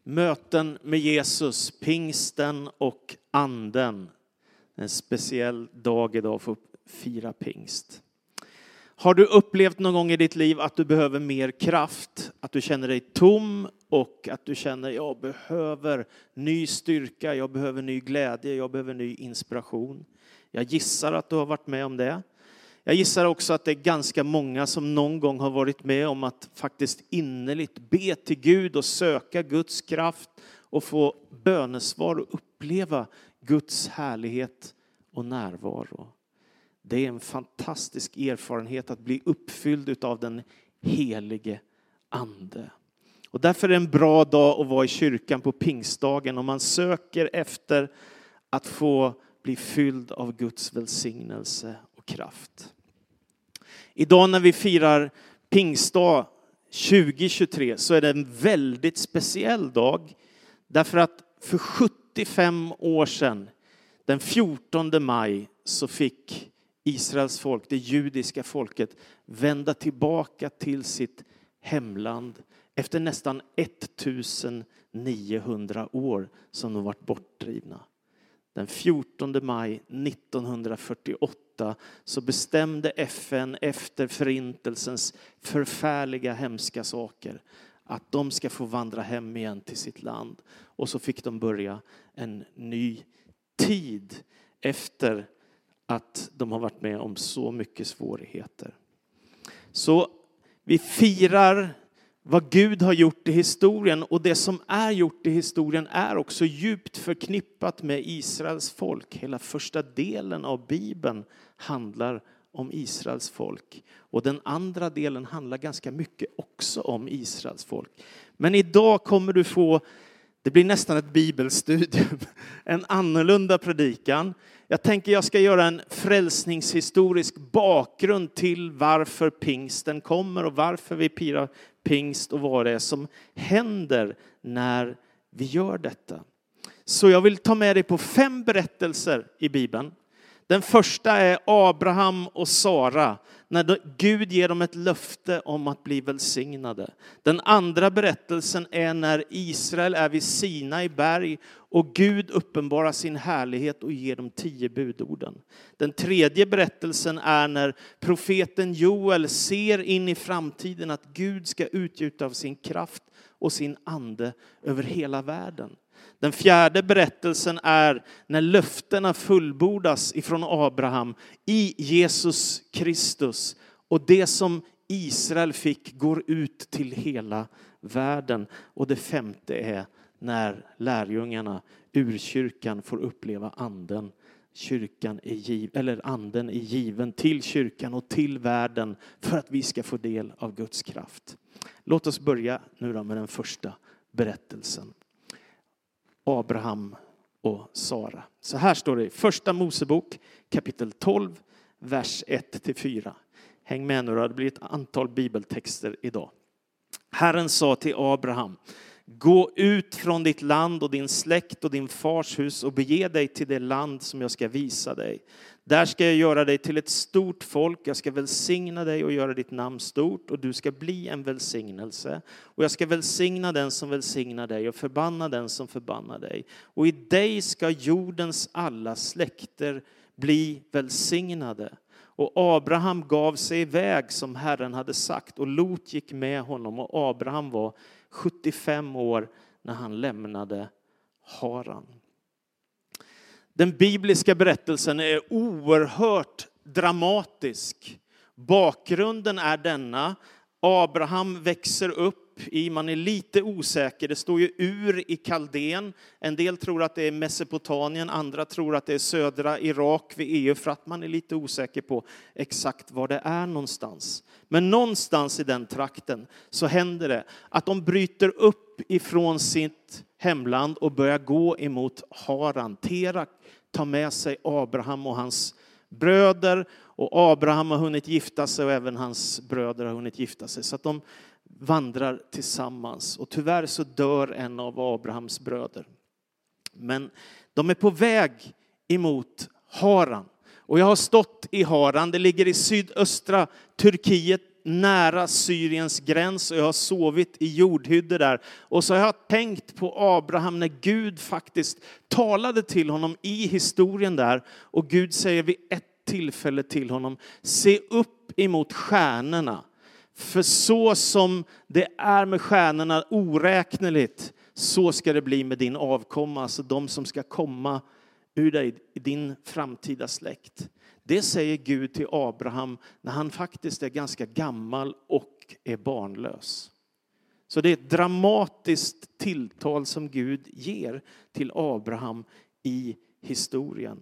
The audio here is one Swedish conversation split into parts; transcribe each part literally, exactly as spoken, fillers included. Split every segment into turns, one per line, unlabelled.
Möten med Jesus, pingsten och anden. En speciell dag idag för att fira pingst. Har du upplevt någon gång i ditt liv att du behöver mer kraft? Att du känner dig tom och att du känner jag behöver ny styrka, jag behöver ny glädje, jag behöver ny inspiration. Jag gissar att du har varit med om det. Jag gissar också att det är ganska många som någon gång har varit med om att faktiskt innerligt be till Gud och söka Guds kraft och få bönesvar och uppleva Guds härlighet och närvaro. Det är en fantastisk erfarenhet att bli uppfylld av den helige ande. Och därför är det en bra dag att vara i kyrkan på pingstdagen om man söker efter att få bli fylld av Guds välsignelse och kraft. Idag när vi firar pingstdag tjugo tjugotre så är det en väldigt speciell dag. Därför att för sjuttiofem år sedan, den fjortonde maj, så fick Israels folk, det judiska folket, vända tillbaka till sitt hemland efter nästan ettusenniohundra år som de varit bortdrivna. Den fjortonde maj nittonhundrafyrtioåtta så bestämde F N efter förintelsens förfärliga hemska saker att de ska få vandra hem igen till sitt land. Och så fick de börja en ny tid efter att de har varit med om så mycket svårigheter. Så vi firar vad Gud har gjort i historien, och det som är gjort i historien är också djupt förknippat med Israels folk. Hela första delen av Bibeln handlar om Israels folk, och den andra delen handlar ganska mycket också om Israels folk. Men idag kommer du få, det blir nästan ett bibelstudium, en annorlunda predikan. Jag tänker jag ska göra en frälsningshistorisk bakgrund till varför pingsten kommer och varför vi firar pingst och vad det är som händer när vi gör detta. Så jag vill ta med dig på fem berättelser i Bibeln. Den första är Abraham och Sara, när Gud ger dem ett löfte om att bli välsignade. Den andra berättelsen är när Israel är vid Sinai berg och Gud uppenbarar sin härlighet och ger dem tio budorden. Den tredje berättelsen är när profeten Joel ser in i framtiden att Gud ska utgjuta av sin kraft och sin ande över hela världen. Den fjärde berättelsen är när löftena fullbordas ifrån Abraham i Jesus Kristus. Och det som Israel fick går ut till hela världen. Och det femte är när lärjungarna ur kyrkan får uppleva anden. Kyrkan är giv, eller anden är given till kyrkan och till världen för att vi ska få del av Guds kraft. Låt oss börja nu då med den första berättelsen. Abraham och Sara. Så här står det i första Mosebok kapitel tolv, vers ett till fyra. Häng med nu då, det blir ett antal bibeltexter idag. Herren sa till Abraham: gå ut från ditt land och din släkt och din fars hus och bege dig till det land som jag ska visa dig. Där ska jag göra dig till ett stort folk. Jag ska välsigna dig och göra ditt namn stort, och du ska bli en välsignelse. Och jag ska välsigna den som välsignar dig och förbanna den som förbannar dig. Och i dig ska jordens alla släkter bli välsignade. Och Abraham gav sig iväg som Herren hade sagt, och Lot gick med honom, och Abraham var sjuttiofem år när han lämnade Haran. Den bibliska berättelsen är oerhört dramatisk. Bakgrunden är denna: Abraham växer upp i, man är lite osäker, det står ju Ur i Kaldén. En del tror att det är Mesopotamien, andra tror att det är södra Irak vid E U, för att man är lite osäker på exakt var det är någonstans. Men någonstans i den trakten så händer det att de bryter upp ifrån sitt hemland och börjar gå emot Haran. Tera tar med sig Abraham och hans bröder, och Abraham har hunnit gifta sig och även hans bröder har hunnit gifta sig, så att de vandrar tillsammans. Och tyvärr så dör en av Abrahams bröder. Men de är på väg emot Haran. Och jag har stått i Haran, det ligger i sydöstra Turkiet nära Syriens gräns och jag har sovit i jordhyddor där. Och så har jag tänkt på Abraham när Gud faktiskt talade till honom i historien där. Och Gud säger vid ett tillfälle till honom: se upp emot stjärnorna. För så som det är med stjärnorna oräkneligt, så ska det bli med din avkomma. Alltså de som ska komma ur dig i din framtida släkt. Det säger Gud till Abraham när han faktiskt är ganska gammal och är barnlös. Så det är ett dramatiskt tilltal som Gud ger till Abraham i historien.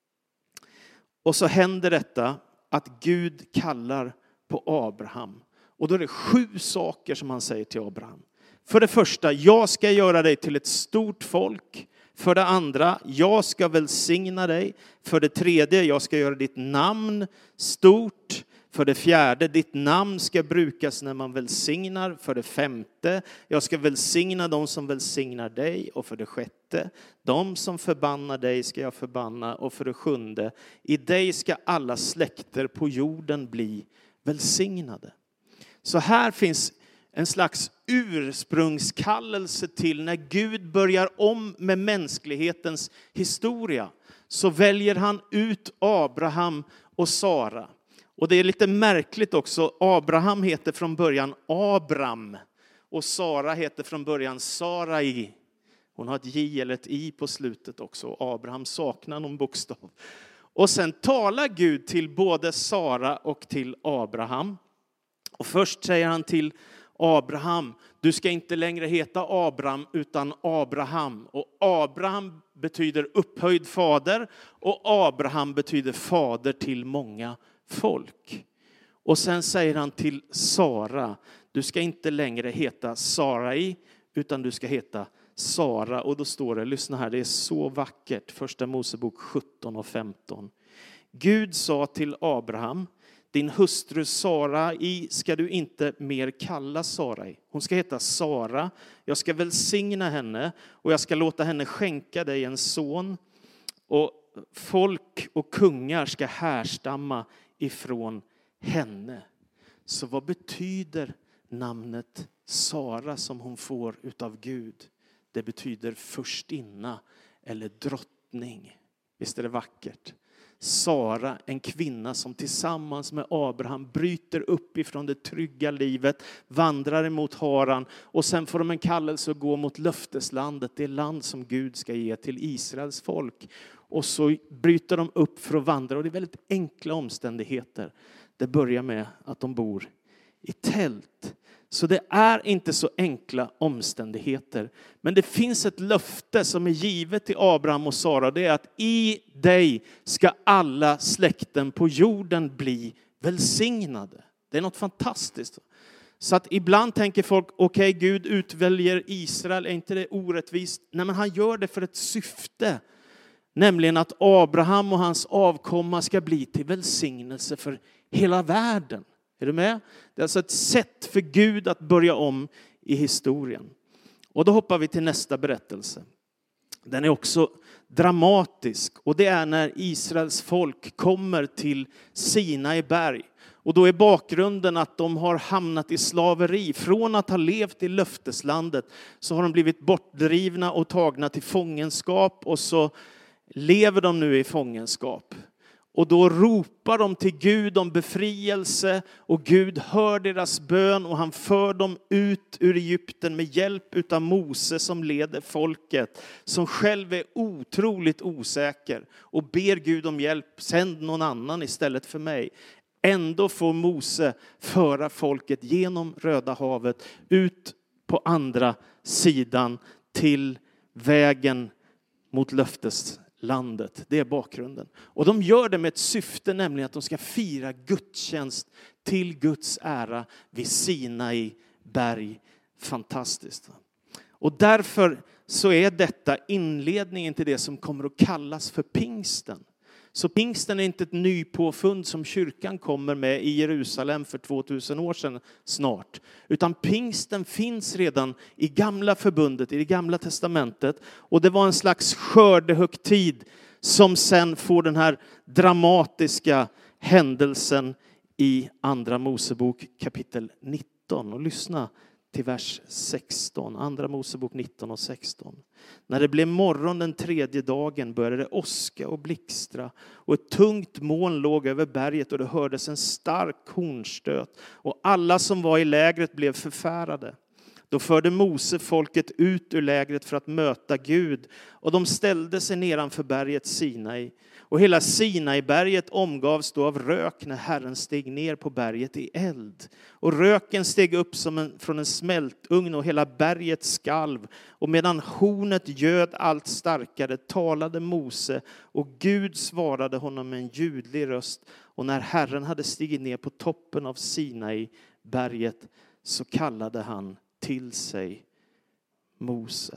Och så händer detta att Gud kallar på Abraham. Och då är det sju saker som han säger till Abraham. För det första, jag ska göra dig till ett stort folk. För det andra, jag ska välsigna dig. För det tredje, jag ska göra ditt namn stort. För det fjärde, ditt namn ska brukas när man välsignar. För det femte, jag ska välsigna de som välsignar dig. Och för det sjätte, de som förbannar dig ska jag förbanna. Och för det sjunde, i dig ska alla släkter på jorden bli välsignade. Så här finns en slags ursprungskallelse till när Gud börjar om med mänsklighetens historia. Så väljer han ut Abraham och Sara. Och det är lite märkligt också. Abraham heter från början Abram. Och Sara heter från början Sarai. Hon har ett J eller ett I på slutet också. Abraham saknar någon bokstav. Och sen talar Gud till både Sara och till Abraham. Och först säger han till Abraham: du ska inte längre heta Abram utan Abraham. Och Abraham betyder upphöjd fader. Och Abraham betyder fader till många folk. Och sen säger han till Sara: du ska inte längre heta Sarai utan du ska heta Sara. Och då står det, lyssna här, det är så vackert. Första Mosebok sjutton och femton. Gud sa till Abraham: din hustru Sarai ska du inte mer kalla Sarai. Hon ska heta Sara. Jag ska välsigna henne och jag ska låta henne skänka dig en son. Och folk och kungar ska härstamma ifrån henne. Så vad betyder namnet Sara som hon får utav Gud? Det betyder förstinna eller drottning. Visst är det vackert? Sara, en kvinna som tillsammans med Abraham bryter upp ifrån det trygga livet, vandrar emot Haran och sen får de en kallelse att gå mot löfteslandet, det land som Gud ska ge till Israels folk. Och så bryter de upp för att vandra och det är väldigt enkla omständigheter. Det börjar med att de bor i tält. Så det är inte så enkla omständigheter. Men det finns ett löfte som är givet till Abraham och Sara. Det är att i dig ska alla släkten på jorden bli välsignade. Det är något fantastiskt. Så att ibland tänker folk, okej, okay, Gud utväljer Israel, är inte det orättvist? Nej, men han gör det för ett syfte. Nämligen att Abraham och hans avkomma ska bli till välsignelse för hela världen. Är du med? Det är alltså ett sätt för Gud att börja om i historien. Och då hoppar vi till nästa berättelse. Den är också dramatisk. Och det är när Israels folk kommer till Sinai berg. Och då är bakgrunden att de har hamnat i slaveri. Från att ha levt i löfteslandet så har de blivit bortdrivna och tagna till fångenskap. Och så lever de nu i fångenskap. Och då ropar de till Gud om befrielse och Gud hör deras bön och han för dem ut ur Egypten med hjälp utav Mose som leder folket. Som själv är otroligt osäker och ber Gud om hjälp, sänd någon annan istället för mig. Ändå får Mose föra folket genom Röda havet ut på andra sidan till vägen mot löfteslandet. Landet. Det är bakgrunden. Och de gör det med ett syfte, nämligen att de ska fira gudstjänst till Guds ära vid Sinai berg. Fantastiskt. Och därför så är detta inledningen till det som kommer att kallas för pingsten. Så pingsten är inte ett nypåfund som kyrkan kommer med i Jerusalem för tvåtusen år sedan snart. Utan pingsten finns redan i gamla förbundet, i det gamla testamentet. Och det var en slags skördehögtid som sen får den här dramatiska händelsen i Andra Mosebok kapitel nitton. Och lyssna till vers sexton. Andra Mosebok nitton och sexton. När det blev morgon den tredje dagen började det åska och blixtra. Och ett tungt moln låg över berget och det hördes en stark hornstöt. Och alla som var i lägret blev förfärade. Då förde Mose folket ut ur lägret för att möta Gud. Och de ställde sig nedanför berget Sinai. Och hela Sinai-berget omgavs då av rök när Herren steg ner på berget i eld. Och röken steg upp som en, från en smältugn och hela berget skalv. Och medan hornet göd allt starkare talade Mose och Gud svarade honom med en ljudlig röst. Och när Herren hade stigit ner på toppen av Sinai-berget så kallade han till sig Mose.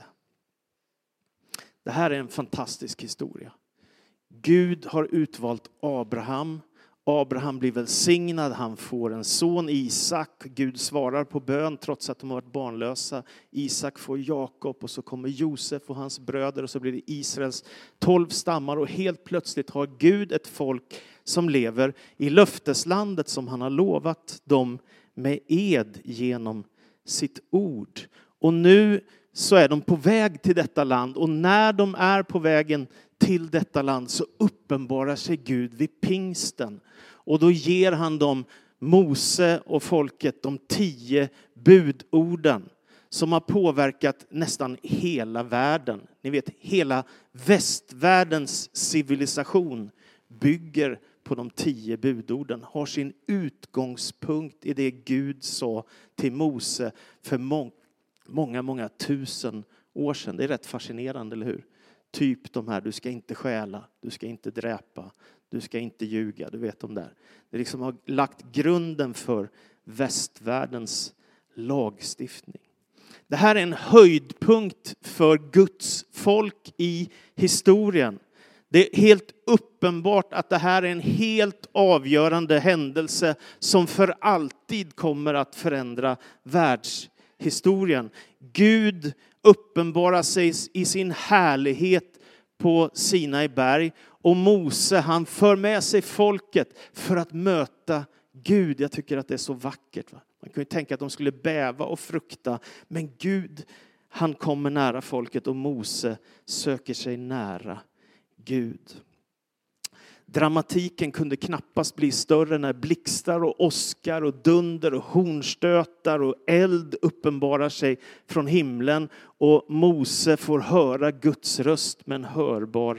Det här är en fantastisk historia. Gud har utvalt Abraham. Abraham blir välsignad. Han får en son, Isak. Gud svarar på bön trots att de har varit barnlösa. Isak får Jakob och så kommer Josef och hans bröder. Och så blir det Israels tolv stammar. Och helt plötsligt har Gud ett folk som lever i löfteslandet som han har lovat dem med ed genom sitt ord. Och nu så är de på väg till detta land. Och när de är på vägen till detta land så uppenbarar sig Gud vid pingsten. Och då ger han dem, Mose och folket, de tio budorden som har påverkat nästan hela världen. Ni vet, hela västvärldens civilisation bygger på de tio budorden. Har sin utgångspunkt i det Gud sa till Mose för må- många, många tusen år sedan. Det är rätt fascinerande, eller hur? Typ de här, du ska inte stjäla, du ska inte dräpa, du ska inte ljuga, du vet de där. Det liksom har lagt grunden för västvärldens lagstiftning. Det här är en höjdpunkt för Guds folk i historien. Det är helt uppenbart att det här är en helt avgörande händelse som för alltid kommer att förändra världshistorien. Gud uppenbarar sig i sin härlighet på Sinai berg. Och Mose, han för med sig folket för att möta Gud. Jag tycker att det är så vackert. Va? Man kan ju tänka att de skulle bäva och frukta. Men Gud, han kommer nära folket och Mose söker sig nära Gud. Dramatiken kunde knappast bli större när blixtar och åskar och dunder och hornstötar och eld uppenbarar sig från himlen. Och Mose får höra Guds röst med en hörbar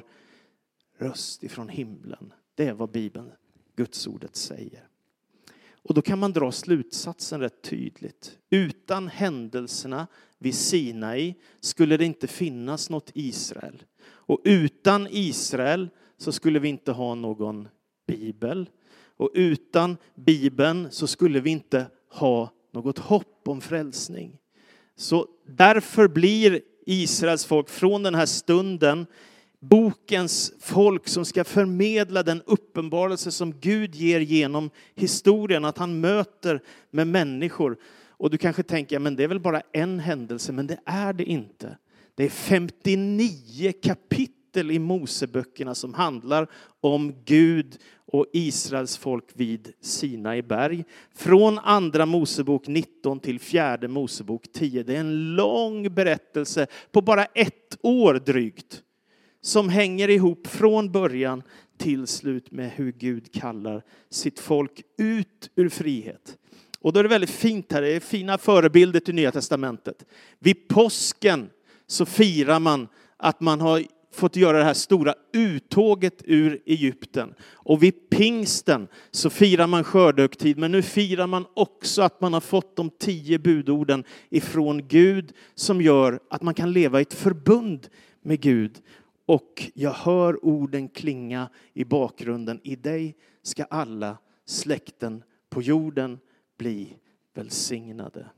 röst ifrån himlen. Det är vad Bibeln, Guds ordet säger. Och då kan man dra slutsatsen rätt tydligt. Utan händelserna vid Sinai skulle det inte finnas något Israel. Och utan Israel så skulle vi inte ha någon bibel. Och utan Bibeln så skulle vi inte ha något hopp om frälsning. Så därför blir Israels folk från den här stunden bokens folk som ska förmedla den uppenbarelse som Gud ger genom historien. Att han möter med människor. Och du kanske tänker, men det är väl bara en händelse. Men det är det inte. Det är femtionio kapitel i Moseböckerna som handlar om Gud och Israels folk vid Sinai berg. Från andra Mosebok nitton till fjärde Mosebok tio. Det är en lång berättelse på bara ett år drygt. Som hänger ihop från början till slut med hur Gud kallar sitt folk ut ur frihet. Och då är det väldigt fint här. Det är fina förebilder till Nya testamentet. Vid påsken så firar man att man har fått göra det här stora uttåget ur Egypten. Och vid pingsten så firar man skördehögtid. Men nu firar man också att man har fått de tio budorden ifrån Gud. Som gör att man kan leva i ett förbund med Gud. Och jag hör orden klinga i bakgrunden. I dig ska alla släkten på jorden bli välsignade.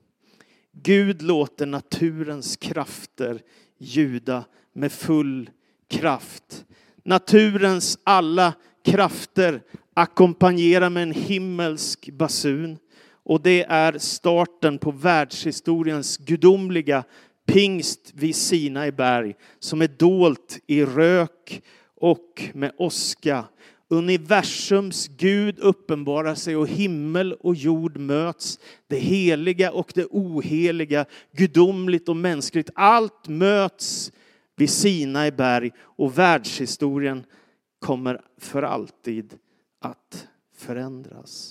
Gud låter naturens krafter ljuda med full kraft. Naturens alla krafter ackompanjerar med en himmelsk basun. Och det är starten på världshistoriens gudomliga pingst vid Sinai berg. Som är dolt i rök och med åska. Universums Gud uppenbarar sig och himmel och jord möts. Det heliga och det oheliga, gudomligt och mänskligt. Allt möts vid Sinai berg och världshistorien kommer för alltid att förändras.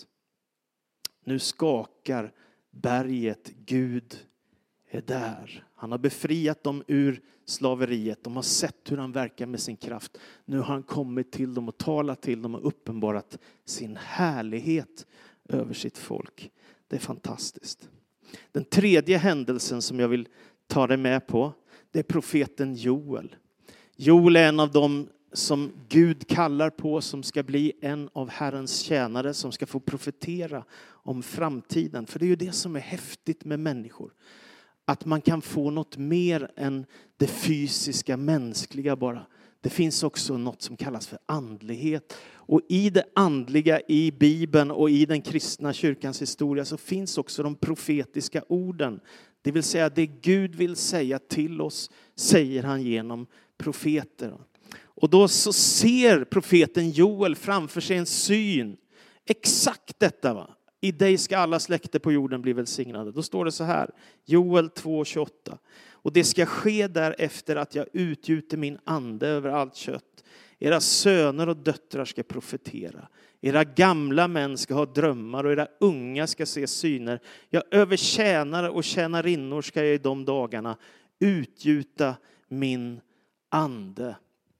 Nu skakar berget. Gud är där. Han har befriat dem ur slaveriet. De har sett hur han verkar med sin kraft. Nu har han kommit till dem och talat till dem och uppenbarat sin härlighet över sitt folk. Det är fantastiskt. Den tredje händelsen som jag vill ta dig med på, det är profeten Joel. Joel är en av dem som Gud kallar på, som ska bli en av Herrens tjänare, som ska få profetera om framtiden. För det är ju det som är häftigt med människor. Att man kan få något mer än det fysiska, mänskliga bara. Det finns också något som kallas för andlighet. Och i det andliga, i Bibeln och i den kristna kyrkans historia så finns också de profetiska orden. Det vill säga det Gud vill säga till oss, säger han genom profeter. Och då så ser profeten Joel framför sig en syn. Exakt detta va. I dig ska alla släkter på jorden bli välsignade. Då står det så här. Joel två tjugoåtta. Och det ska ske därefter att jag utgjuter min ande över allt kött. Era söner och döttrar ska profetera. Era gamla män ska ha drömmar och era unga ska se syner. Ja, över tjänare och tjänarinnor ska jag i de dagarna utgjuta min ande.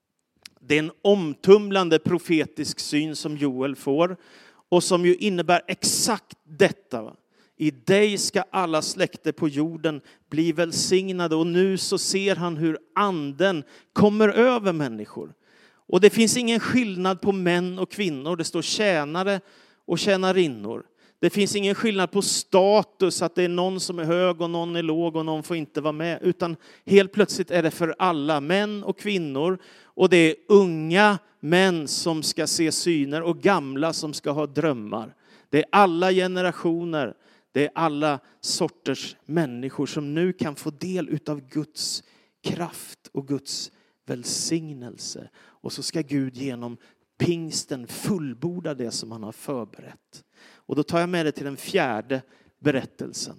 Det är en omtumlande profetisk syn som Joel får. Och som ju innebär exakt detta. Va? I dig ska alla släkter på jorden bli välsignade. Och nu så ser han hur anden kommer över människor. Och det finns ingen skillnad på män och kvinnor. Det står tjänare och tjänarinnor. Det finns ingen skillnad på status. Att det är någon som är hög och någon är låg och någon får inte vara med. Utan helt plötsligt är det för alla. Män och kvinnor. Och det är unga män som ska se syner och gamla som ska ha drömmar. Det är alla generationer. Det är alla sorters människor som nu kan få del utav Guds kraft och Guds välsignelse. Och så ska Gud genom pingsten fullborda det som han har förberett. Och då tar jag med det till den fjärde berättelsen.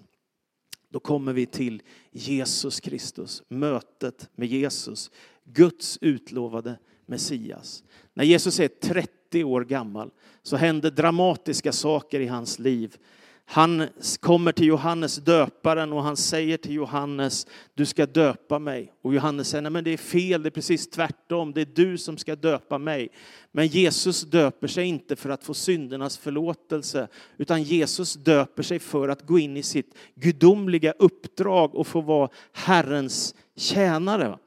Då kommer vi till Jesus Kristus, mötet med Jesus, Guds utlovade Messias. När Jesus är trettio år gammal så händer dramatiska saker i hans liv. Han kommer till Johannes döparen och han säger till Johannes, du ska döpa mig. Och Johannes säger, nej men det är fel, det är precis tvärtom, det är du som ska döpa mig. Men Jesus döper sig inte för att få syndernas förlåtelse, utan Jesus döper sig för att gå in i sitt gudomliga uppdrag och få vara Herrens tjänare.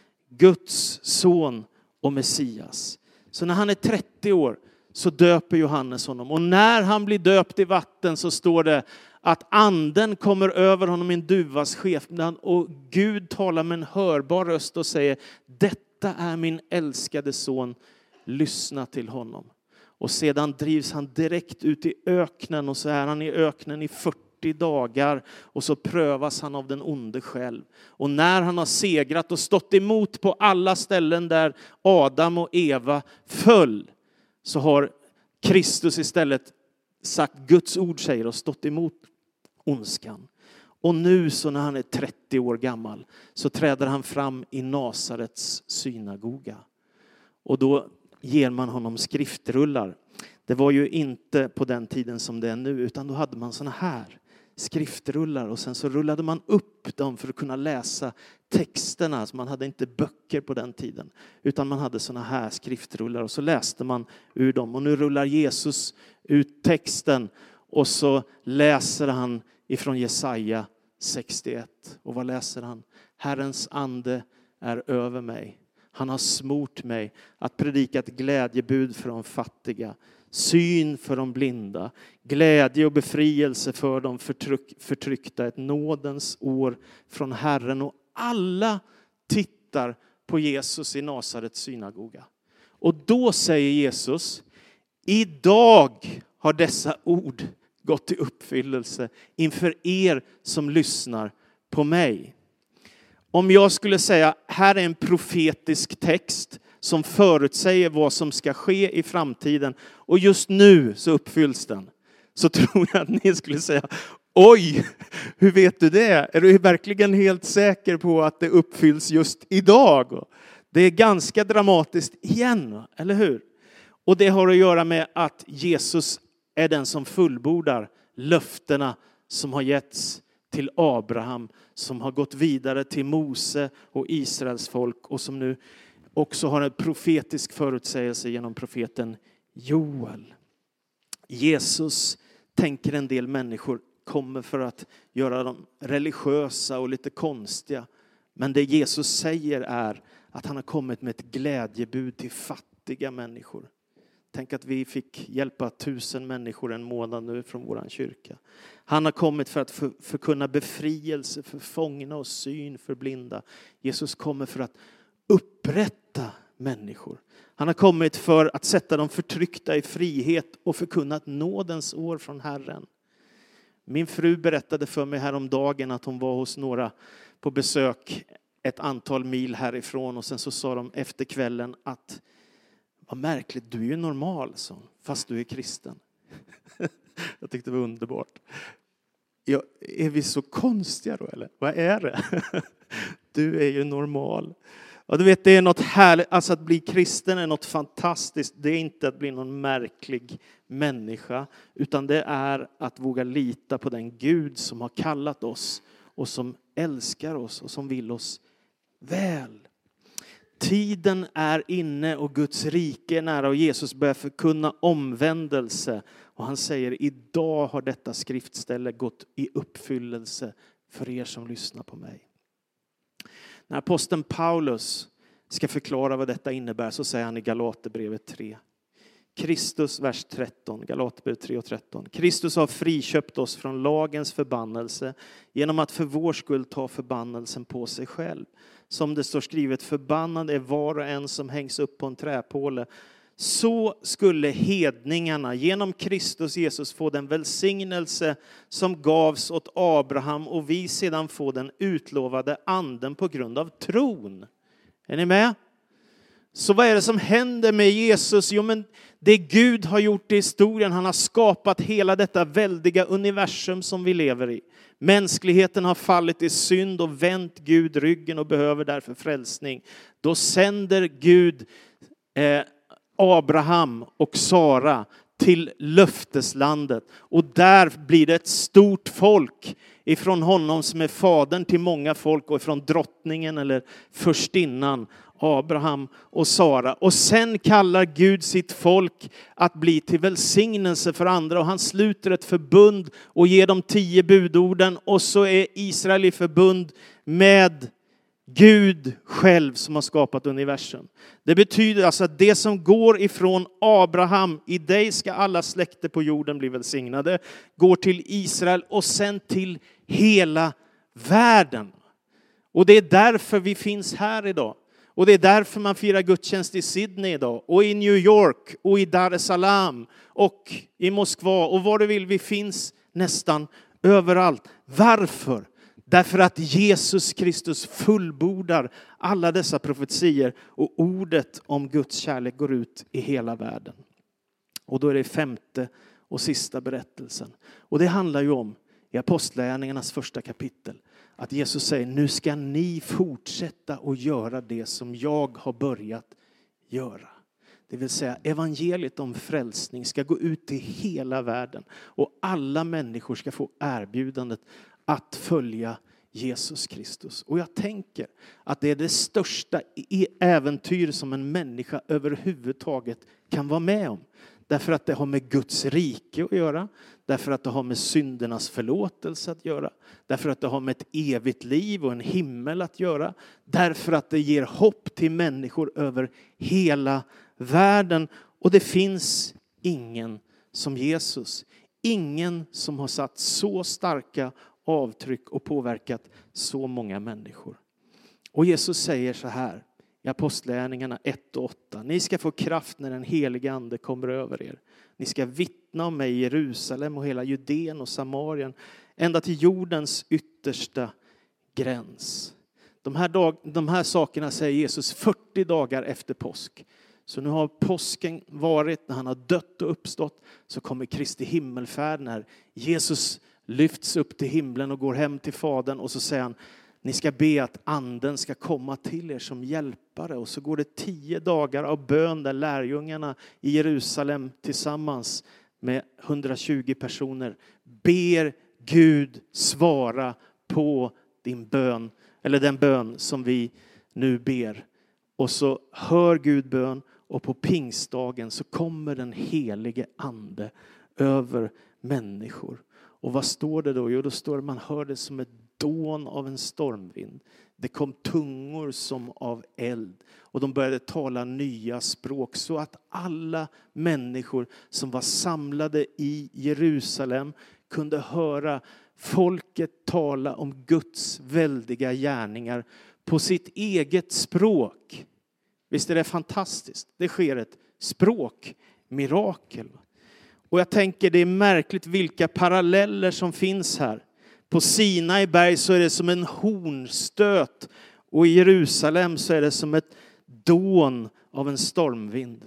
Guds son och Messias. Så när han är trettio år så döper Johannes honom. Och när han blir döpt i vatten så står det att anden kommer över honom i en duvas skepnad. Och Gud talar med en hörbar röst och säger, detta är min älskade son, lyssna till honom. Och sedan drivs han direkt ut i öknen och så är han i öknen i fyrtio dagar och så prövas han av den onde själv. Och när han har segrat och stått emot på alla ställen där Adam och Eva föll, så har Kristus istället sagt, Guds ord säger, och stått emot ondskan. Och nu så när han är trettio år gammal så träder han fram i Nasarets synagoga. Och då ger man honom skriftrullar. Det var ju inte på den tiden som det är nu, utan då hade man såna här skriftrullar och sen så rullade man upp dem för att kunna läsa texterna. Så man hade inte böcker på den tiden, utan man hade såna här skriftrullar och så läste man ur dem. Och nu rullar Jesus ut texten och så läser han ifrån Jesaja sextioett. Och vad läser han? Herrens ande är över mig. Han har smort mig att predika ett glädjebud för de fattiga. Syn för de blinda. Glädje och befrielse för de förtryck, förtryckta. Ett nådens år från Herren. Och alla tittar på Jesus i Nasarets synagoga. Och då säger Jesus, idag har dessa ord gått i uppfyllelse inför er som lyssnar på mig. Om jag skulle säga, här är en profetisk text som förutsäger vad som ska ske i framtiden. Och just nu så uppfylls den. Så tror jag att ni skulle säga, oj, hur vet du det? Är du verkligen helt säker på att det uppfylls just idag? Det är ganska dramatiskt igen, eller hur? Och det har att göra med att Jesus är den som fullbordar löftena som har getts till Abraham, som har gått vidare till Mose och Israels folk och som nu också har en profetisk förutsägelse genom profeten Joel. Jesus, tänker en del människor, kommer för att göra dem religiösa och lite konstiga. Men det Jesus säger är att han har kommit med ett glädjebud till fattiga människor. Tänk att vi fick hjälpa tusen människor en månad nu från våran kyrka. Han har kommit för att för, förkunna befrielse för fångna och syn för blinda. Jesus kommer för att upprätta människor. Han har kommit för att sätta de förtryckta i frihet och förkunna ett nådens år från Herren. Min fru berättade för mig häromdagen att hon var hos några på besök ett antal mil härifrån. Och sen så sa de efter kvällen att vad märkligt, du är ju normal, så, fast du är kristen. Jag tyckte det var underbart. Ja, är vi så konstiga då eller? Vad är det? Du är ju normal. Ja, du vet, det är något härligt. Alltså att bli kristen är något fantastiskt. Det är inte att bli någon märklig människa. Utan det är att våga lita på den Gud som har kallat oss. Och som älskar oss och som vill oss väl. Tiden är inne och Guds rike är nära och Jesus börjar förkunna omvändelse. Och han säger, idag har detta skriftställe gått i uppfyllelse för er som lyssnar på mig. När aposteln Paulus ska förklara vad detta innebär så säger han i Galaterbrevet tre. Kristus, vers tretton, Galaterbrevet tre och tretton. Kristus har friköpt oss från lagens förbannelse genom att för vår skull ta förbannelsen på sig själv. Som det står skrivet, förbannad är var och en som hängs upp på en träpåle. Så skulle hedningarna genom Kristus Jesus få den välsignelse som gavs åt Abraham och vi sedan få den utlovade anden på grund av tron. Är ni med? Så vad är det som händer med Jesus? Jo, men det Gud har gjort i historien, han har skapat hela detta väldiga universum som vi lever i. Mänskligheten har fallit i synd och vänt Gud ryggen och behöver därför frälsning. Då sänder Gud eh, Abraham och Sara till löfteslandet. Och där blir det ett stort folk ifrån honom som är fadern till många folk och ifrån drottningen eller förstinnan Abraham och Sara. Och sen kallar Gud sitt folk att bli till välsignelse för andra. Och han sluter ett förbund och ger dem tio budorden. Och så är Israel i förbund med Gud själv som har skapat universum. Det betyder alltså att det som går ifrån Abraham, i dig ska alla släkter på jorden bli välsignade, går till Israel och sen till hela världen. Och det är därför vi finns här idag. Och det är därför man firar gudstjänst i Sydney idag. Och i New York och i Dar es Salaam och i Moskva. Och var du vill, vi finns nästan överallt. Varför? Därför att Jesus Kristus fullbordar alla dessa profetier. Och ordet om Guds kärlek går ut i hela världen. Och då är det femte och sista berättelsen. Och det handlar ju om i Apostlagärningarnas första kapitel. Att Jesus säger, nu ska ni fortsätta att göra det som jag har börjat göra. Det vill säga evangeliet om frälsning ska gå ut i hela världen. Och alla människor ska få erbjudandet att följa Jesus Kristus. Och jag tänker att det är det största äventyr som en människa överhuvudtaget kan vara med om. Därför att det har med Guds rike att göra. Därför att det har med syndernas förlåtelse att göra. Därför att det har med ett evigt liv och en himmel att göra. Därför att det ger hopp till människor över hela världen. Och det finns ingen som Jesus. Ingen som har satt så starka avtryck och påverkat så många människor. Och Jesus säger så här i Apostlagärningarna ett och åtta. Ni ska få kraft när den heliga ande kommer över er. Ni ska vittna om mig i Jerusalem och hela Judeen och Samarien. Ända till jordens yttersta gräns. De här, dag, de här sakerna säger Jesus fyrtio dagar efter påsk. Så nu har påsken varit, när han har dött och uppstått, så kommer Kristi himmelfärd när Jesus lyfts upp till himlen och går hem till Fadern, och så säger han: ni ska be att anden ska komma till er som hjälpare. Och så går det tio dagar av bön där lärjungarna i Jerusalem tillsammans med hundratjugo personer ber Gud svara på din bön, eller den bön som vi nu ber. Och så hör Gud bön, och på pingstdagen så kommer den helige ande över människor. Och vad står det då? Jo, då står det: man hör det som ett dån av en stormvind. Det kom tungor som av eld. Och de började tala nya språk, så att alla människor som var samlade i Jerusalem kunde höra folket tala om Guds väldiga gärningar på sitt eget språk. Visst är det fantastiskt? Det sker ett språkmirakel. Och jag tänker, det är märkligt vilka paralleller som finns här. På Sinai berg så är det som en hornstöt, och i Jerusalem så är det som ett dån av en stormvind.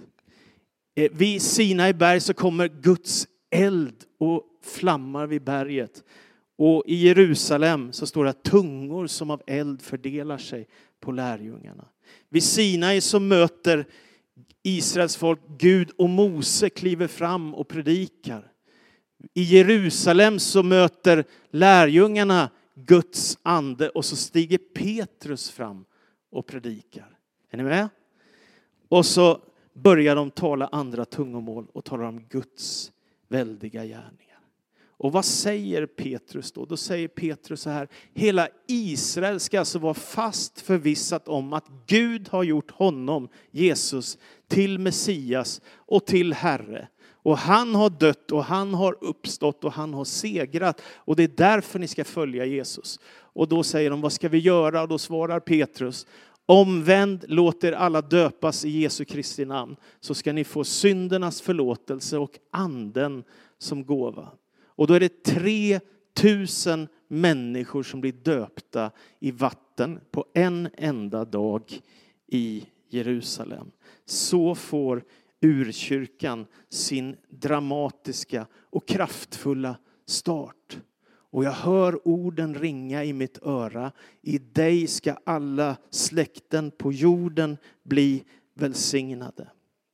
Vid Sinai berg så kommer Guds eld och flammar vid berget. Och i Jerusalem så står det att tungor som av eld fördelar sig på lärjungarna. Vid Sinai så möter Israels folk Gud, och Mose kliver fram och predikar. I Jerusalem så möter lärjungarna Guds ande, och så stiger Petrus fram och predikar. Är ni med? Och så börjar de tala andra tungomål och talar om Guds väldiga gärningar. Och vad säger Petrus då? Då säger Petrus så här: hela Israel ska alltså vara fast förvissat om att Gud har gjort honom, Jesus, till Messias och till Herre. Och han har dött och han har uppstått och han har segrat. Och det är därför ni ska följa Jesus. Och då säger de: vad ska vi göra? Och då svarar Petrus: omvänd, låt er alla döpas i Jesu Kristi namn, så ska ni få syndernas förlåtelse och anden som gåva. Och då är det tre tusen människor som blir döpta i vatten på en enda dag i Jerusalem. Så får urkyrkan sin dramatiska och kraftfulla start. Och jag hör orden ringa i mitt öra: i dig ska alla släkten på jorden bli välsignade.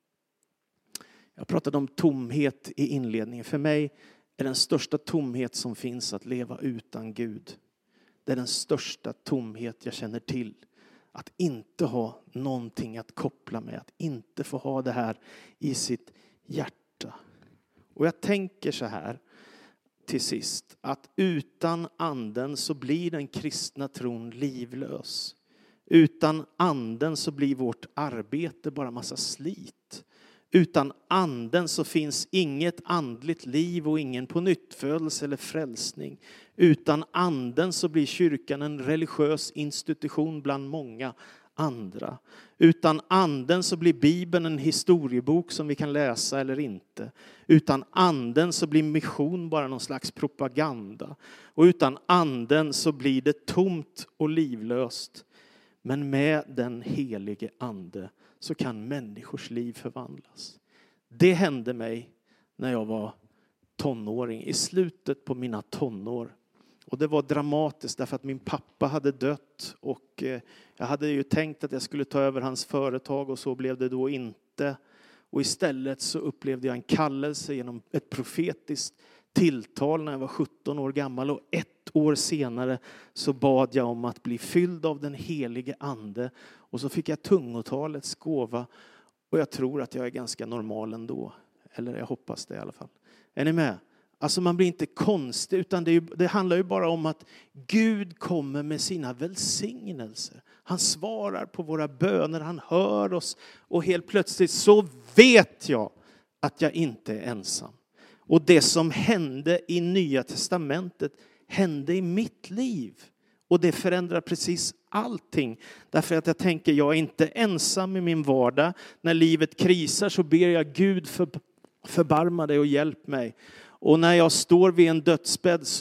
Jag pratade om tomhet i inledningen. För mig är den största tomhet som finns att leva utan Gud. Det är den största tomhet jag känner till. Att inte ha någonting att koppla med. Att inte få ha det här i sitt hjärta. Och jag tänker så här till sist: att utan anden så blir den kristna tron livlös. Utan anden så blir vårt arbete bara massa slit. Utan anden så finns inget andligt liv och ingen pånyttfödelse eller frälsning. Utan anden så blir kyrkan en religiös institution bland många andra. Utan anden så blir Bibeln en historiebok som vi kan läsa eller inte. Utan anden så blir mission bara någon slags propaganda. Och utan anden så blir det tomt och livlöst. Men med den helige ande så kan människors liv förvandlas. Det hände mig när jag var tonåring, i slutet på mina tonår. Och det var dramatiskt därför att min pappa hade dött. Och jag hade ju tänkt att jag skulle ta över hans företag, och så blev det då inte. Och istället så upplevde jag en kallelse genom ett profetiskt tilltal när jag var sjutton år gammal. Och ett år senare så bad jag om att bli fylld av den helige ande. Och så fick jag tungotalets gåva. Och jag tror att jag är ganska normal ändå. Eller jag hoppas det i alla fall. Är ni med? Alltså man blir inte konstig, utan det, är ju, det handlar ju bara om att Gud kommer med sina välsignelser. Han svarar på våra böner, han hör oss. Och helt plötsligt så vet jag att jag inte är ensam. Och det som hände i Nya testamentet hände i mitt liv. Och det förändrar precis allting. Därför att jag tänker, jag är inte ensam i min vardag. När livet krisar så ber jag Gud för, förbarma dig och hjälp mig. Och när jag står vid en dödsbädd så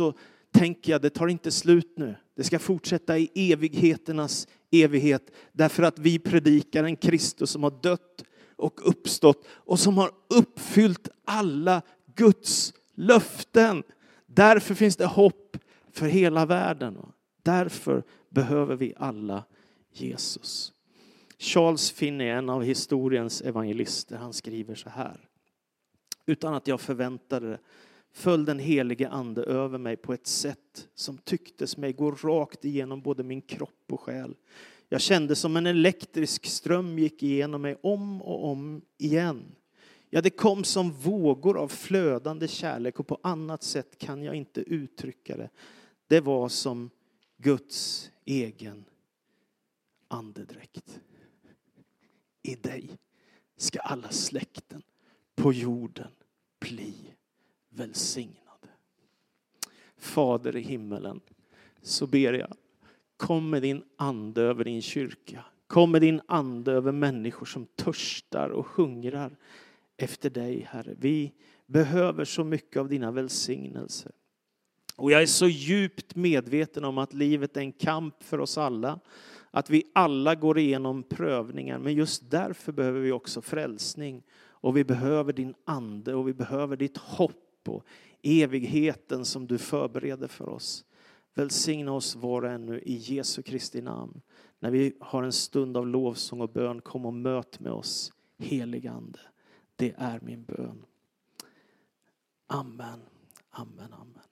tänker jag, det tar inte slut nu. Det ska fortsätta i evigheternas evighet. Därför att vi predikar en Kristus som har dött och uppstått. Och som har uppfyllt alla Guds löften. Därför finns det hopp för hela världen. Därför behöver vi alla Jesus. Charles Finney, en av historiens evangelister, han skriver så här. Utan att jag förväntade det föll den helige ande över mig på ett sätt som tycktes mig gå rakt igenom både min kropp och själ. Jag kände som en elektrisk ström gick igenom mig om och om igen. Ja, det kom som vågor av flödande kärlek och på annat sätt kan jag inte uttrycka det. Det var som Guds egen andedräkt. I dig ska alla släkten på jorden bli välsignade. Fader i himmelen, så ber jag, kom med din ande över din kyrka. Kom med din ande över människor som törstar och hungrar efter dig, Herre. Vi behöver så mycket av dina välsignelser. Och jag är så djupt medveten om att livet är en kamp för oss alla. Att vi alla går igenom prövningar. Men just därför behöver vi också frälsning. Och vi behöver din ande och vi behöver ditt hopp och evigheten som du förbereder för oss. Välsigna oss var och en nu i Jesu Kristi namn. När vi har en stund av lovsång och bön, kom och möt med oss, helig ande. Det är min bön. Amen, amen, amen.